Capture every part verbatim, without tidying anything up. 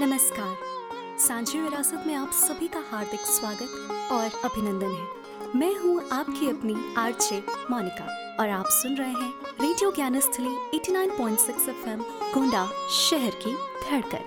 नमस्कार। सांझी विरासत में आप सभी का हार्दिक स्वागत और अभिनंदन है। मैं हूँ आपकी अपनी आरजे मोनिका और आप सुन रहे हैं रेडियो ज्ञानस्थली नवासी पॉइंट छह एफएम गोंडा, शहर की धड़कन।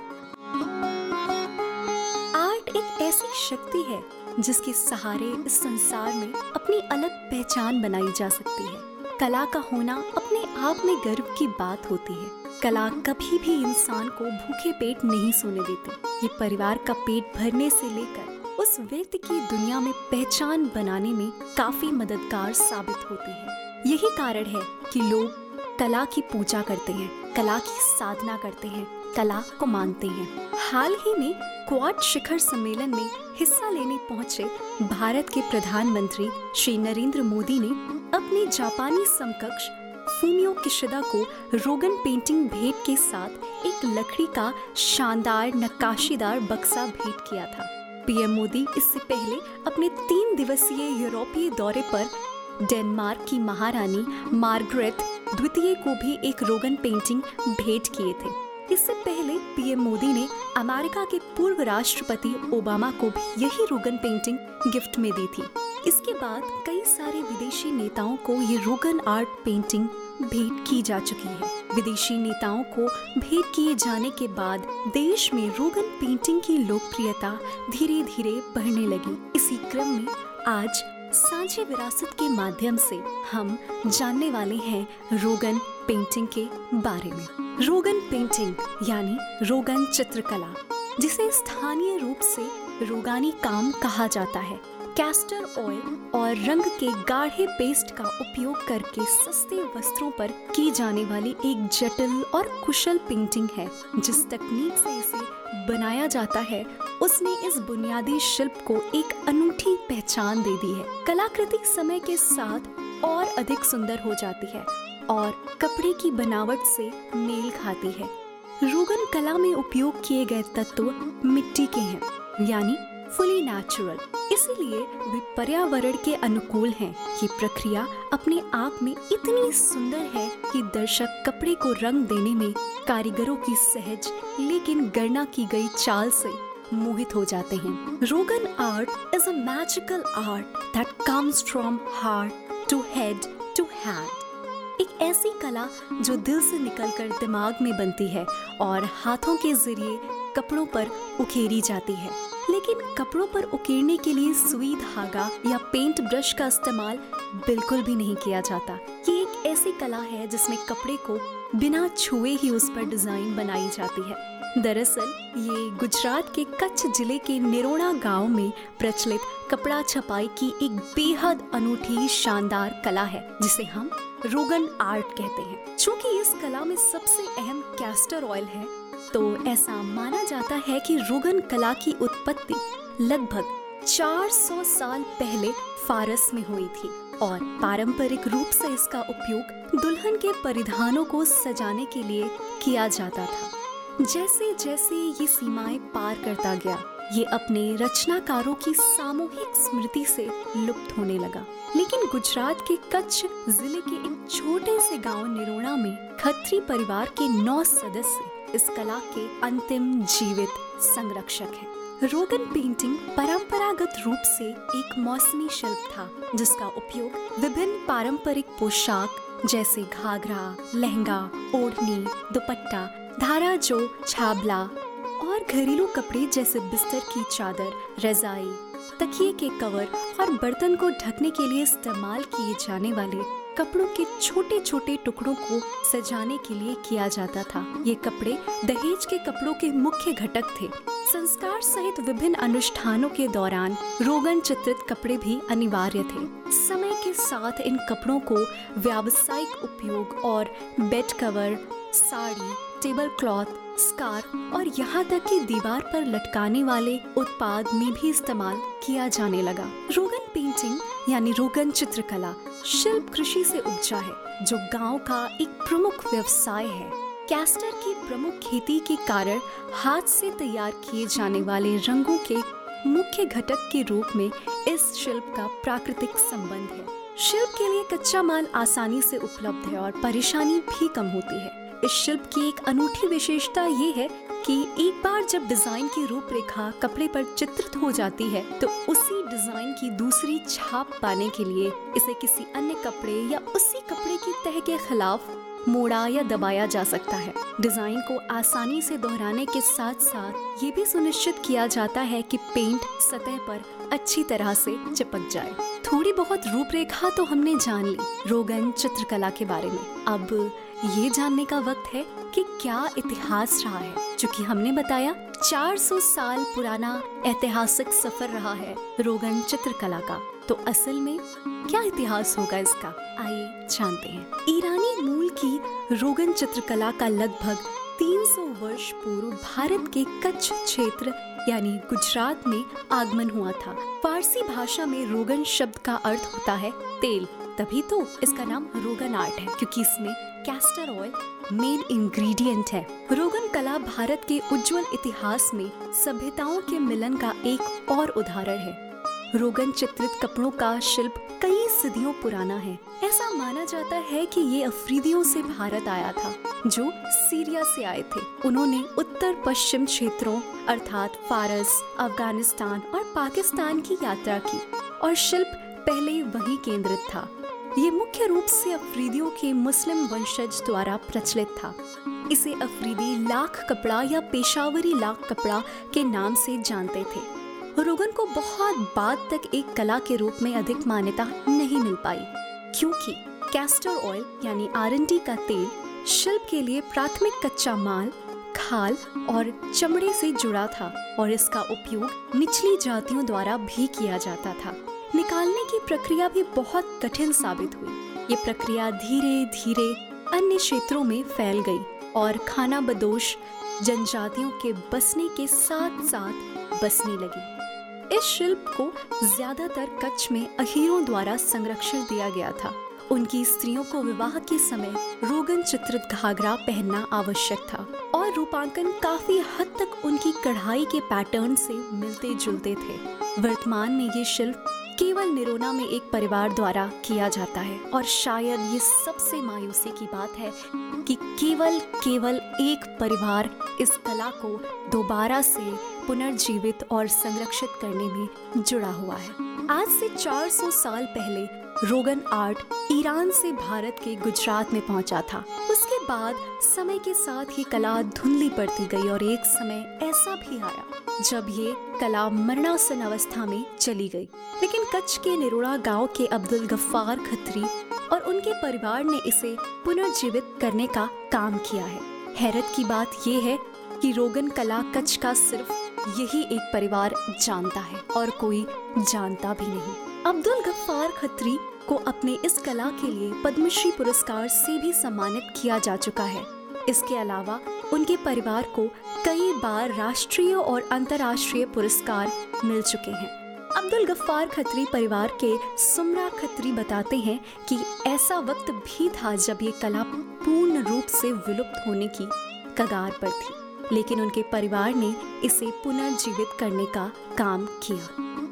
आर्ट एक ऐसी शक्ति है जिसके सहारे इस संसार में अपनी अलग पहचान बनाई जा सकती है। कला का होना अपने आप में गर्व की बात होती है। कला कभी भी इंसान को भूखे पेट नहीं सोने देती। ये परिवार का पेट भरने से लेकर उस व्यक्ति की दुनिया में पहचान बनाने में काफी मददगार साबित होती है। यही कारण है कि लोग कला की पूजा करते हैं, कला की साधना करते हैं, कला को मानते हैं। हाल ही में क्वाड शिखर सम्मेलन में हिस्सा लेने पहुंचे भारत के प्रधानमंत्री श्री नरेंद्र मोदी ने अपने जापानी समकक्ष फूमियो किशिदा को रोगन पेंटिंग भेंट के साथ एक लकड़ी का शानदार नक्काशीदार बक्सा भेंट किया था। पीएम मोदी इससे पहले अपने तीन दिवसीय यूरोपीय दौरे पर डेनमार्क की महारानी मार्गरेट द्वितीय को भी एक रोगन पेंटिंग भेंट किए थे। इससे पहले पीएम मोदी ने अमेरिका के पूर्व राष्ट्रपति ओबामा को भी यही रोगन पेंटिंग गिफ्ट में दी थी। इसके बाद कई सारे विदेशी नेताओं को ये रोगन आर्ट पेंटिंग भेंट की जा चुकी है। विदेशी नेताओं को भेंट किए जाने के बाद देश में रोगन पेंटिंग की लोकप्रियता धीरे धीरे बढ़ने लगी। इसी क्रम में आज सांझी विरासत के माध्यम से हम जानने वाले हैं रोगन पेंटिंग के बारे में। रोगन पेंटिंग यानी रोगन चित्रकला, जिसे स्थानीय रूप से रोगानी काम कहा जाता है, कैस्टर ऑयल और रंग के गाढ़े पेस्ट का उपयोग करके सस्ते वस्त्रों पर की जाने वाली एक जटिल और कुशल पेंटिंग है। जिस तकनीक से इसे बनाया जाता है उसने इस बुनियादी शिल्प को एक अनूठी पहचान दे दी है। कलाकृति समय के साथ और अधिक सुंदर हो जाती है और कपड़े की बनावट से मेल खाती है। रोगन कला में उपयोग किए गए तत्व मिट्टी के हैं, यानी फुली नेचुरल, इसीलिए वे पर्यावरण के अनुकूल हैं। ये प्रक्रिया अपने आप में इतनी सुंदर है कि दर्शक कपड़े को रंग देने में कारीगरों की सहज लेकिन गणना की गई चाल से मोहित हो जाते हैं। Rogan art is a magical art that comes from heart to head to hand. एक ऐसी कला जो दिल से निकलकर दिमाग में बनती है और हाथों के जरिए कपड़ों पर उकेरी जाती है। लेकिन कपड़ों पर उकेरने के लिए सुई धागा या पेंट ब्रश का इस्तेमाल बिल्कुल भी नहीं किया जाता। ये एक ऐसी कला है जिसमें कपड़े को बिना छुए ही उस पर डिजाइन बनाई जाती है। दरअसल ये गुजरात के कच्छ जिले के निरोणा गांव में प्रचलित कपड़ा छपाई की एक बेहद अनूठी शानदार कला है, जिसे हम रोगन आर्ट कहते हैं। चूंकि इस कला में सबसे अहम कैस्टर ऑयल है, तो ऐसा माना जाता है कि रोगन कला की उत्पत्ति लगभग चार सौ साल पहले फारस में हुई थी और पारंपरिक रूप से इसका उपयोग दुल्हन के परिधानों को सजाने के लिए किया जाता था। जैसे जैसे ये सीमाएं पार करता गया, ये अपने रचनाकारों की सामूहिक स्मृति से लुप्त होने लगा। लेकिन गुजरात के कच्छ जिले के एक छोटे से गांव निरोणा में खत्री परिवार के नौ सदस्य इस कला के अंतिम जीवित संरक्षक हैं। रोगन पेंटिंग परंपरागत रूप से एक मौसमी शिल्प था, जिसका उपयोग विभिन्न पारंपरिक पोशाक जैसे घाघरा, लहंगा, ओढ़नी, दुपट्टा, धाराजो, छाबला और घरेलू कपड़े जैसे बिस्तर की चादर, रजाई, तकिए के कवर और बर्तन को ढकने के लिए इस्तेमाल किए जाने वाले कपड़ों के छोटे छोटे टुकड़ों को सजाने के लिए किया जाता था। ये कपड़े दहेज के कपड़ों के मुख्य घटक थे। संस्कार सहित विभिन्न अनुष्ठानों के दौरान रोगन चित्रित कपड़े भी अनिवार्य थे। समय के साथ इन कपड़ों को व्यावसायिक उपयोग और bed cover, sari, table cloth, scarf और यहाँ तक कि दीवार पर लटकाने वाले उत्पाद में भी इस्तेमाल किया जाने लगा। रोगन पेंटिंग यानी रोगन चित्रकला शिल्प कृषि से उपजा है, जो गांव का एक प्रमुख व्यवसाय है। कैस्टर की प्रमुख खेती के कारण हाथ से तैयार किए जाने वाले रंगों के मुख्य घटक के रूप में इस शिल्प का प्राकृतिक संबंध है। शिल्प के लिए कच्चा माल आसानी से उपलब्ध है और परेशानी भी कम होती है। इस शिल्प की एक अनूठी विशेषता ये है कि एक बार जब डिजाइन की रूपरेखा कपड़े पर चित्रित हो जाती है तो उसी डिजाइन की दूसरी छाप पाने के लिए इसे किसी अन्य कपड़े या उसी कपड़े की तह के खिलाफ मोड़ा या दबाया जा सकता है। डिजाइन को आसानी से दोहराने के साथ साथ ये भी सुनिश्चित किया जाता है कि पेंट सतह पर अच्छी तरह से चिपक जाए। थोड़ी बहुत रूपरेखा तो हमने जान ली रोगन चित्रकला के बारे में। अब ये जानने का वक्त है कि क्या इतिहास रहा है। चूंकि हमने बताया चार सौ साल पुराना ऐतिहासिक सफर रहा है रोगन चित्रकला का, तो असल में क्या इतिहास होगा इसका, आइए जानते हैं। ईरानी मूल की रोगन चित्रकला का लगभग तीन सौ वर्ष पूर्व भारत के कच्छ क्षेत्र यानी गुजरात में आगमन हुआ था। फारसी भाषा में रोगन शब्द का अर्थ होता है तेल, तभी तो इसका नाम रोगन आर्ट है, क्योंकि इसमें कैस्टर ऑयल मेन इंग्रेडिएंट है। रोगन कला भारत के उज्जवल इतिहास में सभ्यताओं के मिलन का एक और उदाहरण है। रोगन चित्रित कपड़ों का शिल्प कई सदियों पुराना है। ऐसा माना जाता है कि ये अफरीदियों से भारत आया था, जो सीरिया से आए थे। उन्होंने उत्तर पश्चिम क्षेत्रों अर्थात फारस, अफगानिस्तान और पाकिस्तान की यात्रा की और शिल्प पहले वहीं केंद्रित था। ये मुख्य रूप से अफरीदियों के मुस्लिम वंशज द्वारा प्रचलित था। इसे अफरीदी लाख कपड़ा या पेशावरी लाख कपड़ा के नाम से जानते थे। रोगन को बहुत बाद तक एक कला के रूप में अधिक मान्यता नहीं मिल पाई, क्योंकि कैस्टर ऑयल यानी आरंडी का तेल शिल्प के लिए प्राथमिक कच्चा माल, खाल और चमड़े से जुड़ा था और इसका उपयोग निचली जातियों द्वारा भी किया जाता था। निकालने की प्रक्रिया भी बहुत कठिन साबित हुई। ये प्रक्रिया धीरे धीरे अन्य क्षेत्रों में फैल गई और खाना बदोश जनजातियों के बसने के साथ साथ बसने लगी। इस शिल्प को ज्यादातर कच्छ में अहीरों द्वारा संरक्षण दिया गया था। उनकी स्त्रियों को विवाह के समय रोगन चित्रित घाघरा पहनना आवश्यक था और रूपांकन काफी हद तक उनकी कढ़ाई के पैटर्न से मिलते जुलते थे। वर्तमान में ये शिल्प केवल निरोना में एक परिवार द्वारा किया जाता है और शायद ये सबसे मायूसी की बात है कि केवल केवल एक परिवार इस कला को दोबारा से पुनर्जीवित और संरक्षित करने में जुड़ा हुआ है। आज से चार सौ साल पहले रोगन आर्ट ईरान से भारत के गुजरात में पहुंचा था। उसके बाद समय के साथ ये कला धुंधली पड़ती गई और एक समय ऐसा भी आया जब ये कला मरणासन अवस्था में चली गई। लेकिन कच्छ के निरोड़ा गांव के अब्दुल गफ्फार खत्री और उनके परिवार ने इसे पुनर्जीवित करने का काम किया है। हैरत की बात ये है कि रोगन कला कच्छ का सिर्फ यही एक परिवार जानता है और कोई जानता भी नहीं। अब्दुल गफ्फार खत्री को अपने इस कला के लिए पद्मश्री पुरस्कार से भी सम्मानित किया जा चुका है। इसके अलावा उनके परिवार को कई बार राष्ट्रीय और अंतर्राष्ट्रीय पुरस्कार मिल चुके हैं। अब्दुल गफ्फार खत्री परिवार के सुमरा खत्री बताते हैं कि ऐसा वक्त भी था जब ये कला पूर्ण रूप से विलुप्त होने की कगार पर थी, लेकिन उनके परिवार ने इसे पुनर्जीवित करने का काम किया।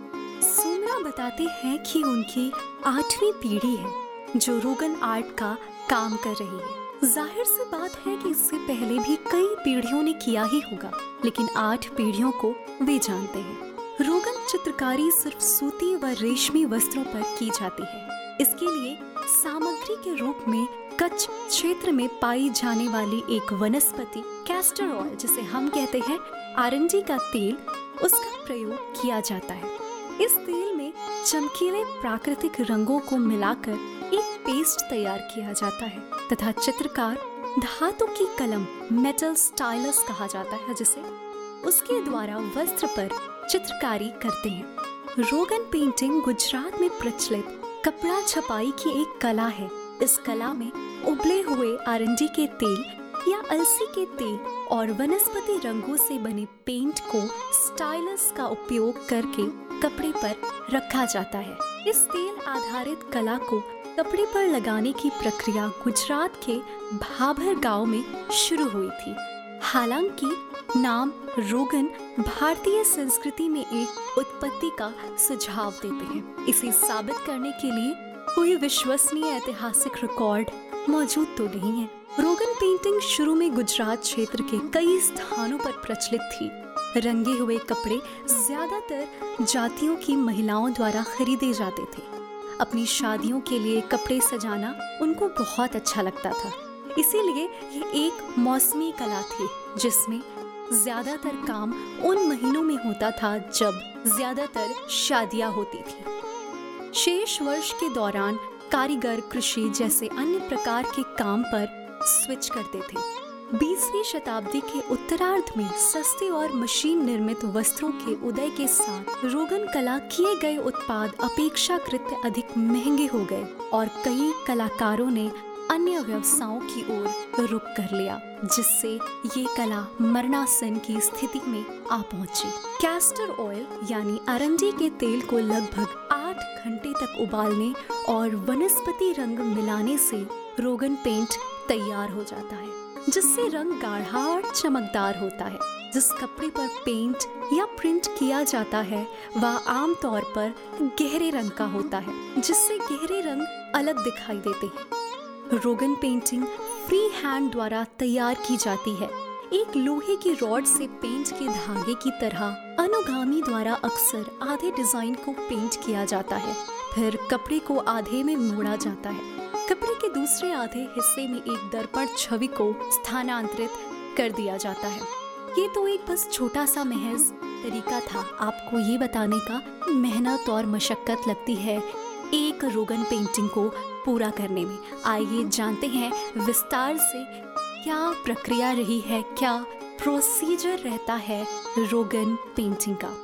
सुमरा बताते हैं कि उनकी आठवीं पीढ़ी है जो रोगन आर्ट का काम कर रही है। जाहिर सी बात है कि इससे पहले भी कई पीढ़ियों ने किया ही होगा, लेकिन आठ पीढ़ियों को वे जानते हैं। रोगन चित्रकारी सिर्फ सूती व रेशमी वस्त्रों पर की जाती है। इसके लिए सामग्री के रूप में कच्छ क्षेत्र में पाई जाने वाली एक वनस्पति कैस्टर ऑयल, जिसे हम कहते हैं आरंडी का तेल, उसका प्रयोग किया जाता है। इस तेल में चमकीले प्राकृतिक रंगों को मिलाकर एक पेस्ट तैयार किया जाता है तथा चित्रकार धातु की कलम मेटल स्टाइलस कहा जाता है, जिसे उसके द्वारा वस्त्र पर चित्रकारी करते हैं। रोगन पेंटिंग गुजरात में प्रचलित कपड़ा छपाई की एक कला है। इस कला में उबले हुए आरंडी के तेल या अलसी के तेल और वनस्पति रंगों से बने पेंट को स्टाइलस का उपयोग करके कपड़े पर रखा जाता है। इस तेल आधारित कला को कपड़े पर लगाने की प्रक्रिया गुजरात के भाभर गांव में शुरू हुई थी। हालांकि नाम रोगन भारतीय संस्कृति में एक उत्पत्ति का सुझाव देते हैं। इसे साबित करने के लिए कोई विश्वसनीय ऐतिहासिक रिकॉर्ड मौजूद तो नहीं है। रोगन पेंटिंग शुरू में गुजरात क्षेत्र के कई स्थानों पर प्रचलित थी। रंगे हुए कपड़े ज्यादातर जातियों की महिलाओं द्वारा खरीदे जाते थे। अपनी शादियों के लिए कपड़े सजाना उनको बहुत अच्छा लगता था, इसीलिए ये एक मौसमी कला थी जिसमें ज्यादातर काम उन महीनों में होता था जब ज्यादातर शादियां होती थी। शेष वर्ष के दौरान कारीगर कृषि जैसे अन्य प्रकार के काम पर स्विच करते थे। बीसवीं शताब्दी के उत्तरार्ध में सस्ते और मशीन निर्मित वस्त्रों के उदय के साथ रोगन कला किए गए उत्पाद अपेक्षाकृत अधिक महंगे हो गए और कई कलाकारों ने अन्य व्यवसायों की ओर रुख कर लिया, जिससे ये कला मरणासन की स्थिति में आ पहुंची। कैस्टर ऑयल यानी अरंडी के तेल को लगभग आठ घंटे तक उबालने और वनस्पति रंग मिलाने से रोगन पेंट तैयार हो जाता है, जिससे रंग गाढ़ा और चमकदार होता है। जिस कपड़े पर पेंट या प्रिंट किया जाता है वह आमतौर पर गहरे रंग का होता है, जिससे गहरे रंग अलग दिखाई देते हैं। रोगन पेंटिंग फ्री हैंड द्वारा तैयार की जाती है। एक लोहे की रॉड से पेंट के धागे की तरह अनुगामी द्वारा अक्सर आधे डिजाइन को पेंट किया जाता है, फिर कपड़े को आधे में मोड़ा जाता है। कपड़े के दूसरे आधे हिस्से में एक दर्पण छवि को स्थानांतरित कर दिया जाता है। ये तो एक बस छोटा सा महज तरीका था आपको ये बताने का मेहनत और मशक्कत लगती है एक रोगन पेंटिंग को पूरा करने में। आइए जानते हैं विस्तार से क्या प्रक्रिया रही है, क्या प्रोसीजर रहता है रोगन पेंटिंग का।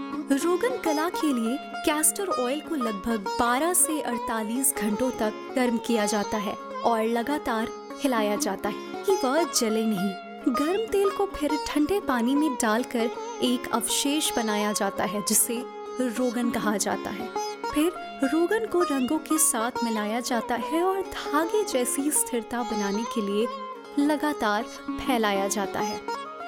रोगन कला के लिए कैस्टर ऑयल को लगभग बारह से अड़तालीस घंटों तक गर्म किया जाता है और लगातार हिलाया जाता है कि वह जले नहीं। गर्म तेल को फिर ठंडे पानी में डालकर एक अवशेष बनाया जाता है जिसे रोगन कहा जाता है। फिर रोगन को रंगों के साथ मिलाया जाता है और धागे जैसी स्थिरता बनाने के लिए लगातार फैलाया जाता है।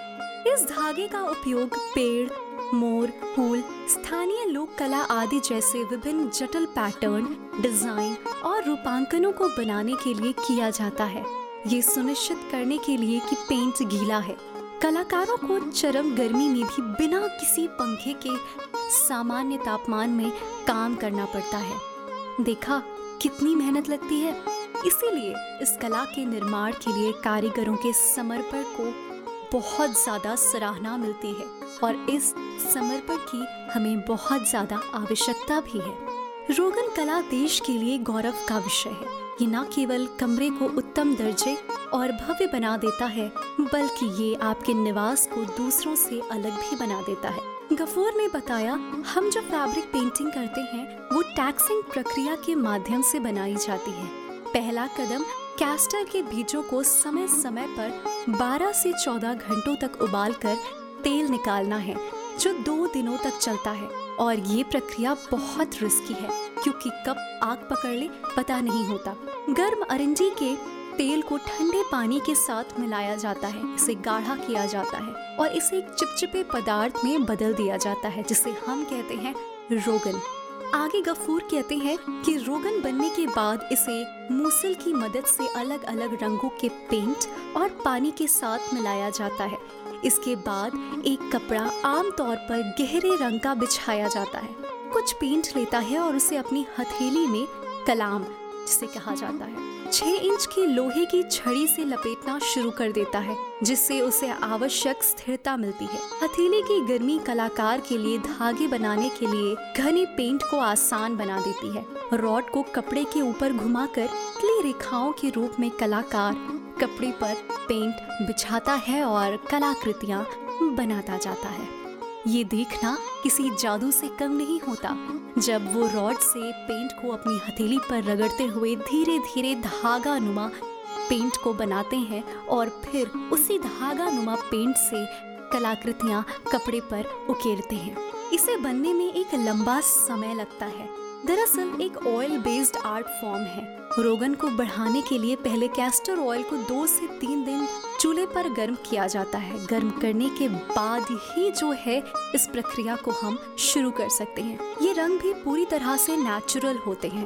इस धागे का उपयोग पेड़, मोर, फूल, स्थानीय लोक कला आदि जैसे विभिन्न जटिल पैटर्न, डिजाइन और रूपांकनों को बनाने के लिए किया जाता है, ये सुनिश्चित करने के लिए कि पेंट गीला है। कलाकारों को चरम गर्मी में भी बिना किसी पंखे के सामान्य तापमान में काम करना पड़ता है। देखा कितनी मेहनत लगती है। इसीलिए इस कला के निर्माण के लिए कारीगरों के समर्पण को बहुत ज्यादा सराहना मिलती है और इस समर्पण की हमें बहुत ज्यादा आवश्यकता भी है। रोगन कला देश के लिए गौरव का विषय है। ये न केवल कमरे को उत्तम दर्जे और भव्य बना देता है, बल्कि ये आपके निवास को दूसरों से अलग भी बना देता है। गफूर ने बताया, हम जो फैब्रिक पेंटिंग करते हैं वो टैक्सिंग प्रक्रिया के माध्यम से बनाई जाती है। पहला कदम कैस्टर के बीजों को समय समय पर बारह से चौदह घंटों तक उबालकर तेल निकालना है, जो दो दिनों तक चलता है। और ये प्रक्रिया बहुत रिस्की है क्योंकि कब आग पकड़ ले पता नहीं होता। गर्म अरंडी के तेल को ठंडे पानी के साथ मिलाया जाता है, इसे गाढ़ा किया जाता है और इसे एक चिपचिपे पदार्थ में बदल दिया जाता है जिसे हम कहते हैं रोगन। आगे गफूर कहते हैं कि रोगन बनने के बाद इसे मूसल की मदद से अलग अलग रंगों के पेंट और पानी के साथ मिलाया जाता है। इसके बाद एक कपड़ा आमतौर पर गहरे रंग का बिछाया जाता है। कुछ पेंट लेता है और उसे अपनी हथेली में कलाम जिसे कहा जाता है छह इंच की लोहे की छड़ी से लपेटना शुरू कर देता है, जिससे उसे आवश्यक स्थिरता मिलती है। हथेली की गर्मी कलाकार के लिए धागे बनाने के लिए घने पेंट को आसान बना देती है। रॉड को कपड़े के ऊपर घुमाकर पतली रेखाओं के रूप में कलाकार कपड़े पर पेंट बिछाता है और कलाकृतियां बनाता जाता है। ये देखना किसी जादू से कम नहीं होता जब वो रॉड से पेंट को अपनी हथेली पर रगड़ते हुए धीरे धीरे धागा नुमा पेंट को बनाते हैं और फिर उसी धागा नुमा पेंट से कलाकृतियां कपड़े पर उकेरते हैं। इसे बनने में एक लंबा समय लगता है। दरअसल एक ऑयल बेस्ड आर्ट फॉर्म है। रोगन को बढ़ाने के लिए पहले कैस्टर ऑयल को दो से तीन दिन चूल्हे पर गर्म किया जाता है। गर्म करने के बाद ही जो है इस प्रक्रिया को हम शुरू कर सकते हैं। ये रंग भी पूरी तरह से नेचुरल होते हैं।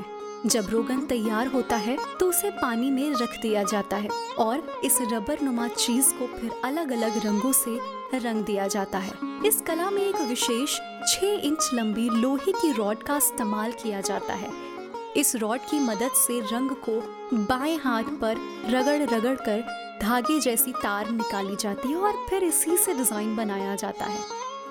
जब रोगन तैयार होता है तो उसे पानी में रख दिया जाता है और इस रबर नुमा चीज को फिर अलग अलग रंगों से रंग दिया जाता है। इस कला में एक विशेष छह इंच लंबी लोहे की रॉड का इस्तेमाल किया जाता है। इस रॉड की मदद से रंग को बाएं हाथ पर रगड़ रगड़ कर धागे जैसी तार निकाली जाती है और फिर इसी से डिजाइन बनाया जाता है।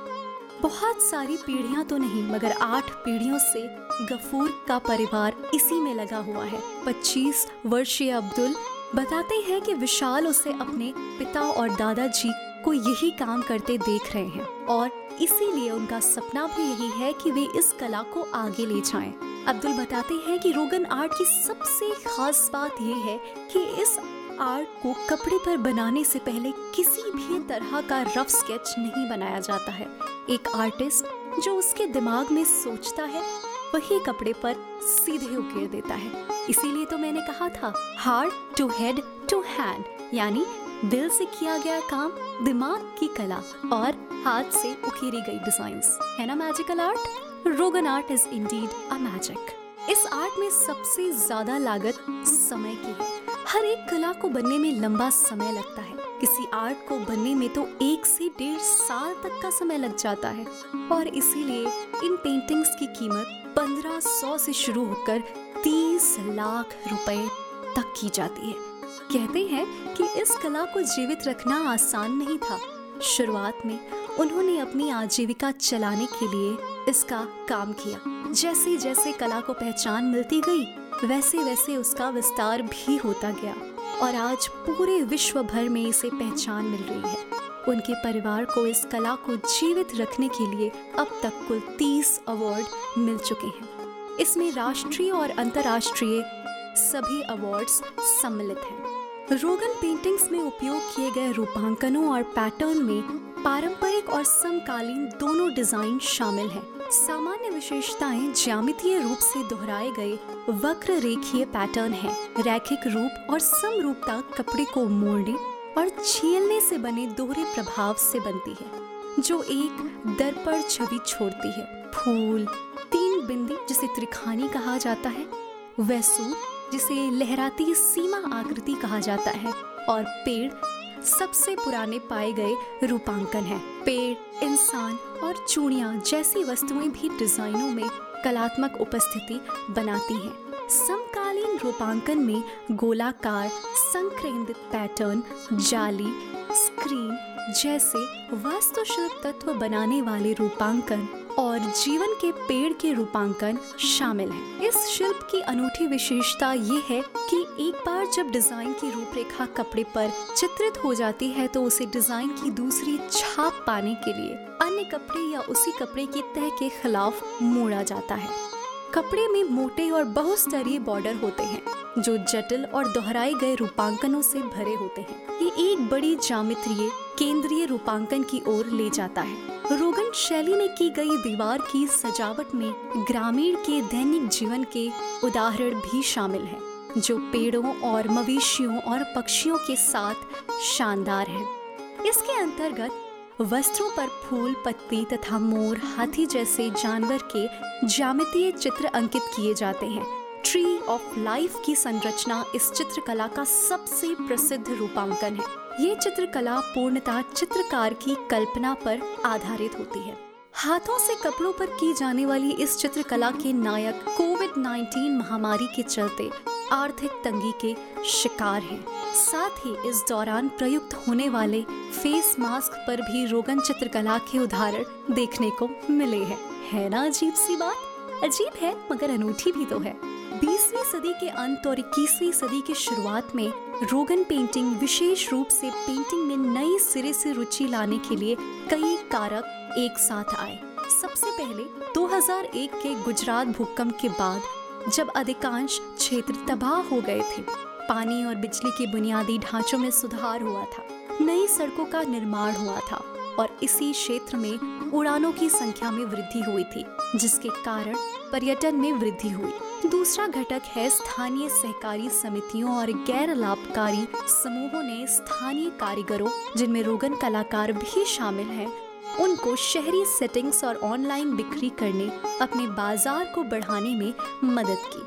बहुत सारी पीढ़ियां तो नहीं मगर आठ पीढ़ियों से गफूर का परिवार इसी में लगा हुआ है। पच्चीस वर्षीय अब्दुल बताते हैं कि विशाल उसे अपने पिता और दादाजी को यही काम करते देख रहे हैं और इसीलिए उनका सपना भी यही है कि वे इस कला को आगे ले जाएं। अब्दुल बताते हैं कि रोगन आर्ट की सबसे खास बात यह है कि इस आर्ट को कपड़े पर बनाने से पहले किसी भी तरह का रफ स्केच नहीं बनाया जाता है। एक आर्टिस्ट जो उसके दिमाग में सोचता है वही कपड़े पर सीधे उकेर देता है। इसीलिए तो मैंने कहा था heart to head to hand, यानी दिल से किया गया काम, दिमाग की कला और हाथ से उकेरी गई डिजाइन्स। है ना magical art? Rogan art is indeed a magic. इस आर्ट में सबसे ज्यादा लागत समय की है। हर एक कला को बनने में लंबा समय लगता है। किसी आर्ट को बनने में तो एक से डेढ़ साल तक का समय लग जाता है और इसीलिए इन पेंटिंग्स की कीमत पंद्रह सौ से शुरू होकर तीस लाख रुपए तक की जाती है। कहते हैं कि इस कला को जीवित रखना आसान नहीं था। शुरुआत में उन्होंने अपनी आजीविका चलाने के लिए इसका काम किया। जैसे जैसे कला को पहचान मिलती गई वैसे वैसे उसका विस्तार भी होता गया और आज पूरे विश्व भर में इसे पहचान मिल रही है। उनके परिवार को इस कला को जीवित रखने के लिए अब तक कुल तीस अवार्ड मिल चुके हैं। इसमें राष्ट्रीय और अंतर्राष्ट्रीय सभी अवार्ड्स सम्मिलित हैं। रोगन पेंटिंग्स में उपयोग किए गए रूपांकनों और पैटर्न में पारंपरिक और समकालीन दोनों डिजाइन शामिल हैं। सामान्य विशेषताएं ज्यामितीय रूप से दोहराए गए वक्र रेखीय पैटर्न हैं। रैखिक रूप और समरूपता कपड़े को मोड़ने और छीलने से बने दोहरे प्रभाव से बनती है जो एक दर्पण छवि छोड़ती है। फूल, तीन बिंदी जिसे त्रिखानी कहा जाता है, वैसूर जिसे लहराती सीमा आकृति कहा जाता है और पेड़ सबसे पुराने पाए गए रूपांकन है। पेड़, इंसान और चूड़ियां जैसी वस्तुएं भी डिजाइनों में कलात्मक उपस्थिति बनाती हैं। समकालीन रूपांकन में गोलाकार संकेंद्रित पैटर्न, जाली, स्क्रीन जैसे वास्तुशिल्प तत्व बनाने वाले रूपांकन और जीवन के पेड़ के रूपांकन शामिल हैं। इस शिल्प की अनूठी विशेषता ये है कि एक बार जब डिजाइन की रूपरेखा कपड़े पर चित्रित हो जाती है तो उसे डिजाइन की दूसरी छाप पाने के लिए अन्य कपड़े या उसी कपड़े की तह के खिलाफ मोड़ा जाता है। कपड़े में मोटे और बहुस्तरीय बॉर्डर होते हैं जो जटिल और दोहराए गए रूपांकनों से भरे होते हैं। ये एक बड़ी ज्यामितीय केंद्रीय रूपांकन की ओर ले जाता है। रोगन शैली में की गई दीवार की सजावट में ग्रामीण के दैनिक जीवन के उदाहरण भी शामिल हैं जो पेड़ों और मवेशियों और पक्षियों के साथ शानदार हैं। इसके अंतर्गत वस्त्रों पर फूल, पत्ती तथा मोर, हाथी जैसे जानवर के ज्यामितीय चित्र अंकित किए जाते हैं। ट्री ऑफ लाइफ की संरचना इस चित्रकला का सबसे प्रसिद्ध रूपांकन है। ये चित्रकला पूर्णतः चित्रकार की कल्पना पर आधारित होती है। हाथों से कपड़ों पर की जाने वाली इस चित्रकला के नायक कोविड उन्नीस महामारी के चलते आर्थिक तंगी के शिकार हैं। साथ ही इस दौरान प्रयुक्त होने वाले फेस मास्क पर भी रोगन चित्रकला के उदाहरण देखने को मिले हैं। है ना अजीब सी बात? अजीब है मगर अनूठी भी तो है। बीसवीं सदी के अंत और इक्कीसवीं सदी की शुरुआत में रोगन पेंटिंग विशेष रूप से पेंटिंग में नई सिरे से रुचि लाने के लिए कई कारक एक साथ आए। सबसे पहले दो हज़ार एक के गुजरात भूकंप के बाद जब अधिकांश क्षेत्र तबाह हो गए थे, पानी और बिजली के बुनियादी ढांचों में सुधार हुआ था, नई सड़कों का निर्माण हुआ था और इसी क्षेत्र में उड़ानों की संख्या में वृद्धि हुई थी जिसके कारण पर्यटन में वृद्धि हुई। दूसरा घटक है स्थानीय सहकारी समितियों और गैर लाभकारी समूहों ने स्थानीय कारीगरों, जिनमें रोगन कलाकार भी शामिल हैं, उनको शहरी सेटिंग्स और ऑनलाइन बिक्री करने, अपने बाजार को बढ़ाने में मदद की।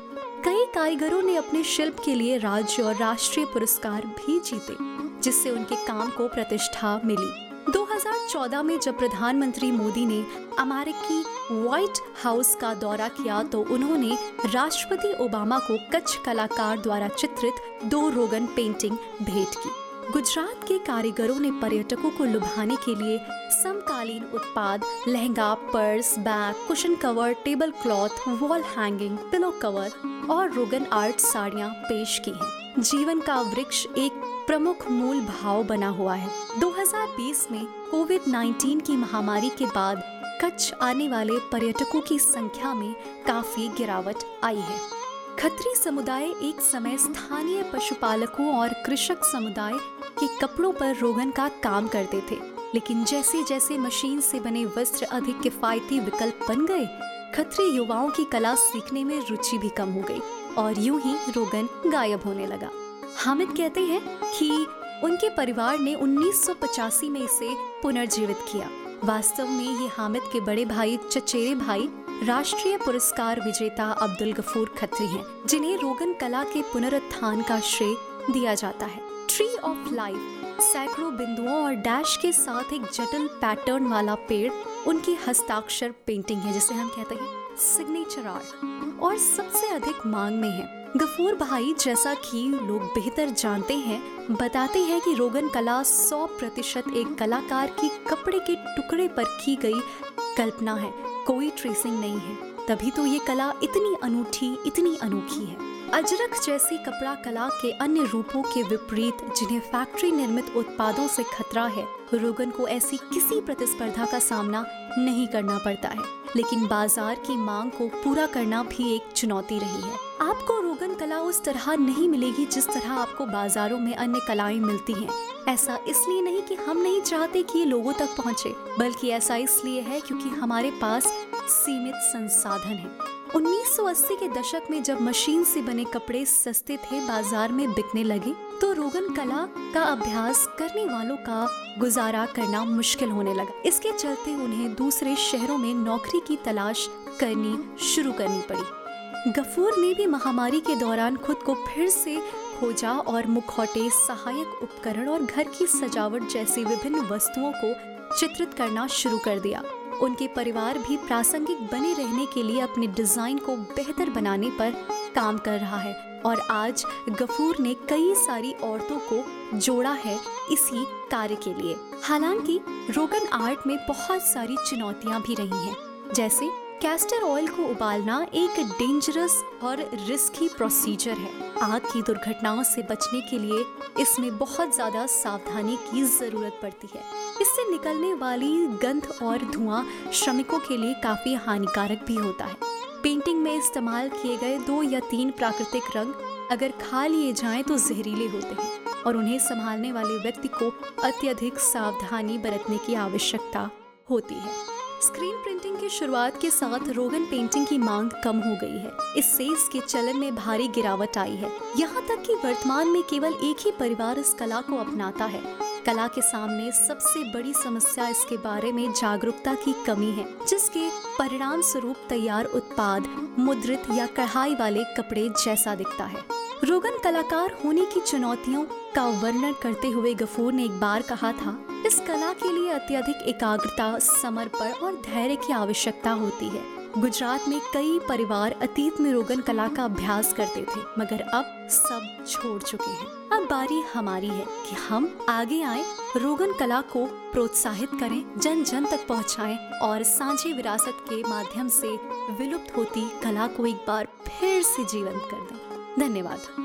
कई कारीगरों ने अपने शिल्प के लिए राज्य और राष्ट्रीय पुरस्कार भी जीते, जिससे उनके काम को प्रतिष्ठा मिली। दो हज़ार चौदह में जब प्रधानमंत्री मोदी ने अमेरिकी व्हाइट हाउस का दौरा किया तो उन्होंने राष्ट्रपति ओबामा को कच्छ कलाकार द्वारा चित्रित दो रोगन पेंटिंग भेंट की। गुजरात के कारीगरों ने पर्यटकों को लुभाने के लिए समकालीन उत्पाद lehenga, purse, bag, cushion cover, table cloth, wall hanging, pillow cover और रोगन आर्ट साड़ियाँ पेश की हैं। जीवन का वृक्ष एक प्रमुख मूल भाव बना हुआ है। दो हज़ार बीस में कोविड उन्नीस की महामारी के बाद कच्छ आने वाले पर्यटकों की संख्या में काफी गिरावट आई है। खत्री समुदाय एक समय स्थानीय पशुपालकों और कृषक समुदाय के कपड़ों पर रोगन का काम करते थे, लेकिन जैसे जैसे मशीन से बने वस्त्र अधिक किफायती विकल्प बन गए, खत्री युवाओं की कला सीखने में रुचि भी कम हो गई और यूं ही रोगन गायब होने लगा। हामिद कहते हैं कि उनके परिवार ने उन्नीस सौ पचासी में इसे पुनर्जीवित किया। वास्तव में ये हामिद के बड़े भाई चचेरे भाई राष्ट्रीय पुरस्कार विजेता अब्दुल गफूर खत्री हैं, जिन्हें रोगन कला के पुनरुत्थान का श्रेय दिया जाता है। ट्री ऑफ लाइफ सैकड़ों बिंदुओं और डैश के साथ एक जटिल पैटर्न वाला पेड़ उनकी हस्ताक्षर पेंटिंग है, जिसे हम कहते हैं सिग्नेचर आर्ट, और सबसे अधिक मांग में है। गफूर भाई, जैसा कि लोग बेहतर जानते हैं, बताते हैं कि रोगन कला सौ प्रतिशत एक कलाकार की कपड़े के टुकड़े पर की गई कल्पना है, कोई ट्रेसिंग नहीं है। तभी तो ये कला इतनी अनूठी, इतनी अनोखी है। अजरक जैसी कपड़ा कला के अन्य रूपों के विपरीत, जिन्हें फैक्ट्री निर्मित उत्पादों से खतरा है, रोगन को ऐसी किसी प्रतिस्पर्धा का सामना नहीं करना पड़ता है, लेकिन बाजार की मांग को पूरा करना भी एक चुनौती रही है। आपको रोगन कला उस तरह नहीं मिलेगी जिस तरह आपको बाजारों में अन्य कलाएं मिलती हैं। ऐसा इसलिए नहीं कि हम नहीं चाहते कि ये लोगों तक पहुंचे, बल्कि ऐसा इसलिए है क्योंकि हमारे पास सीमित संसाधन हैं। उन्नीस सौ अस्सी के दशक में जब मशीन से बने कपड़े सस्ते थे, बाजार में बिकने लगे, तो रोगन कला का अभ्यास करने वालों का गुजारा करना मुश्किल होने लगा। इसके चलते उन्हें दूसरे शहरों में नौकरी की तलाश करनी शुरू करनी पड़ी। गफूर ने भी महामारी के दौरान खुद को फिर से खोजा और मुखौटे, सहायक उपकरण और घर की सजावट जैसी विभिन्न वस्तुओं को चित्रित करना शुरू कर दिया। उनके परिवार भी प्रासंगिक बने रहने के लिए अपने डिजाइन को बेहतर बनाने पर काम कर रहा है और आज गफूर ने कई सारी औरतों को जोड़ा है इसी कार्य के लिए। हालांकि रोगन आर्ट में बहुत सारी चुनौतियां भी रही हैं, जैसे कैस्टर ऑयल को उबालना एक डेंजरस और रिस्की प्रोसीजर है। आग की दुर्घटनाओं से बचने के लिए इसमें बहुत ज्यादा सावधानी की जरूरत पड़ती है। इससे निकलने वाली गंध और धुआं श्रमिकों के लिए काफी हानिकारक भी होता है। पेंटिंग में इस्तेमाल किए गए दो या तीन प्राकृतिक रंग अगर खा लिए जाएं तो जहरीले होते हैं और उन्हें संभालने वाले व्यक्ति को अत्यधिक सावधानी बरतने की आवश्यकता होती है। स्क्रीन प्रिंटिंग की शुरुआत के साथ रोगन पेंटिंग की मांग कम हो गई है। इससे इसके चलन में भारी गिरावट आई है। यहाँ तक कि वर्तमान में केवल एक ही परिवार इस कला को अपनाता है। कला के सामने सबसे बड़ी समस्या इसके बारे में जागरूकता की कमी है, जिसके परिणाम स्वरूप तैयार उत्पाद मुद्रित या कढ़ाई वाले कपड़े जैसा दिखता है। रोगन कलाकार होने की चुनौतियों का वर्णन करते हुए गफूर ने एक बार कहा था, इस कला के लिए अत्यधिक एकाग्रता, समर्पण और धैर्य की आवश्यकता होती है। गुजरात में कई परिवार अतीत में रोगन कला का अभ्यास करते थे, मगर अब सब छोड़ चुके हैं। अब बारी हमारी है कि हम आगे आए, रोगन कला को प्रोत्साहित करें, जन जन तक पहुंचाएं और साझी विरासत के माध्यम से विलुप्त होती कला को एक बार फिर से जीवंत कर दें। धन्यवाद।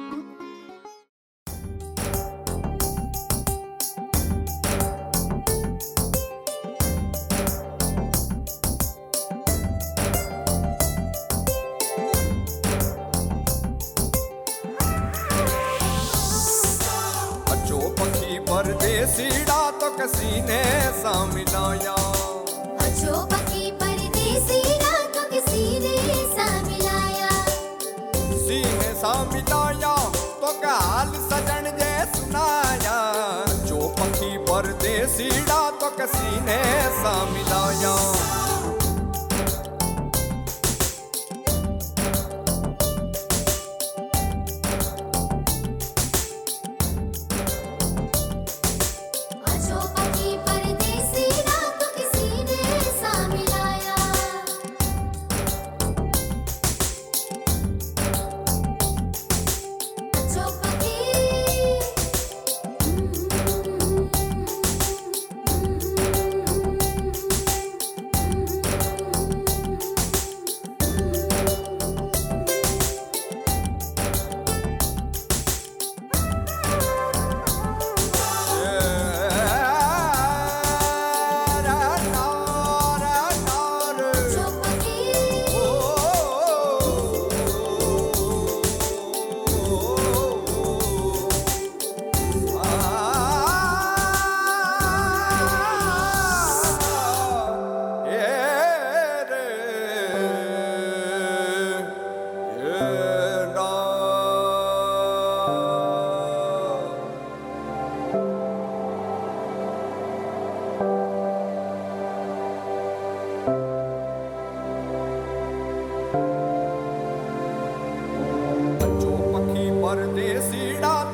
परदेसीड़ा तो किसी ने सा मिलाया, अजो पकी परदेसीड़ा तो किसी ने सा मिलाया, सीने सा मिलाया तो काल सजन जे सुनाया, जो पकी परदेसीड़ा तो किसी ने सा मिलाया।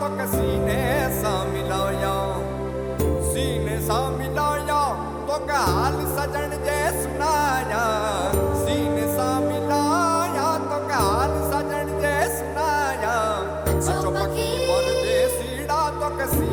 किसी ने सा मिलाया सीने सा मिलाया तो क्या हाल सजन जे सुनाया सीने सा मिलाया तो क्या हाल सजन जे सुनाया अच्छो अच्छो पकी परदेसीड़ा तो किसी